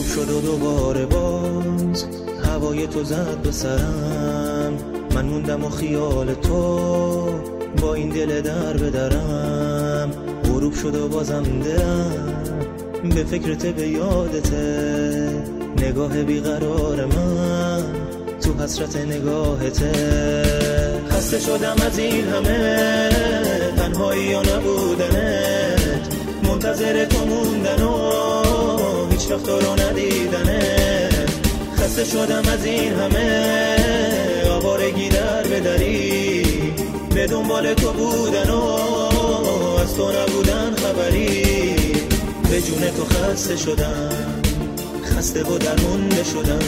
شد و دوباره باز هوای تو زد به سرم، من موندم و خیال تو با این دل در به درم. غروب شد و بازم دلم به فکرت به یادته، نگاه بیقرار من تو حسرت نگاهته. خسته شدم از این همه تنهایی و نبودنت، منتظر تو موندن و هیچ وقت تو رو ندیدنت. خسته شدم از این همه آوارگی در بدری، به دنبال تو بودن و از تو نبودن خبری. به جون تو خسته شدم، خسته و درمونده شدم.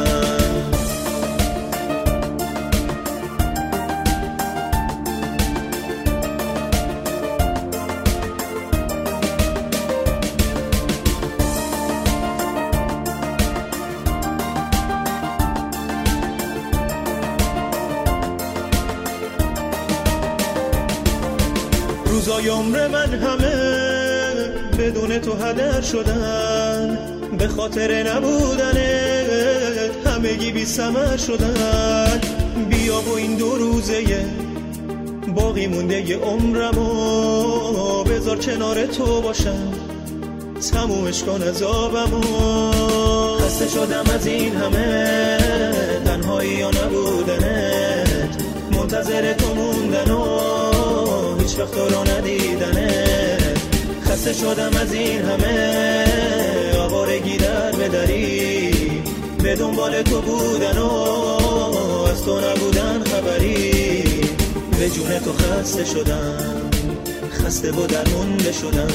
روزای عمر من همه بدون تو هدر شدن، به خاطر نبودنت همگی بی ثمر شدن. بیا و این 2 روزه باقی مونده ی عمرمو بذار کنار تو باشم، تمومش کن عذابمو. خسته شدم از این همه تنهایی و نبودنت، منتظر تو موندن و هیچ وقت تو رو ندیدنت. خسته شدم از این همه آوارگی در بدری، به دنبال تو بودن و از تو نبودن خبری. به جون تو خسته شدم، خسته و درمونده شدم.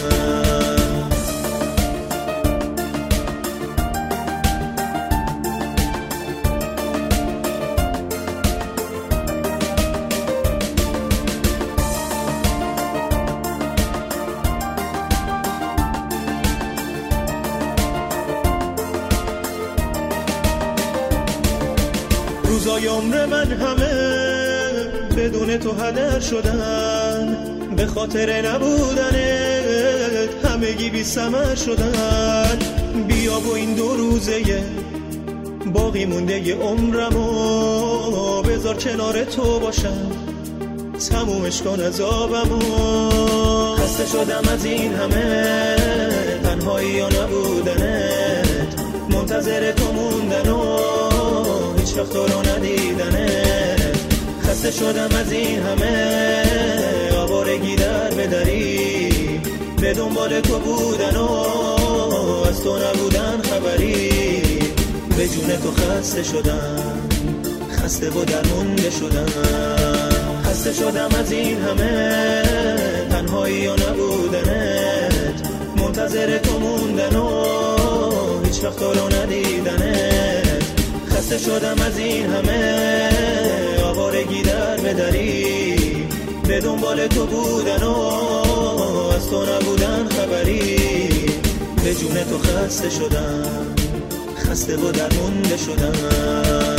روزای عمر من همه بدون تو هدر شدن، به خاطر نبودنت همگی بی ثمر شدن. بیا و این 2 روزه باقی مونده ی عمرمو بذار کنار تو باشم، تمومش کن عذابمو. خسته شدم از این همه تنهایی و نبودنت، منتظر تو موندن و هیچ وقت تو رو ندیدنت. خسته شدم از این همه آوارگی در بدری، به دنبال تو بودن و از تو نبودن خبری. به جون تو خسته شدم، خسته و درمونده شدم. خسته شدم از این همه تنهایی و نبودنت، منتظر تو موندن و هیچ وقت تو رو ندیدنت. خسته شدم از این همه آوارگی در بدری، به دنبال تو بودن و از تو نبودن خبری. به جون تو خسته شدم، خسته و درمونده شدم.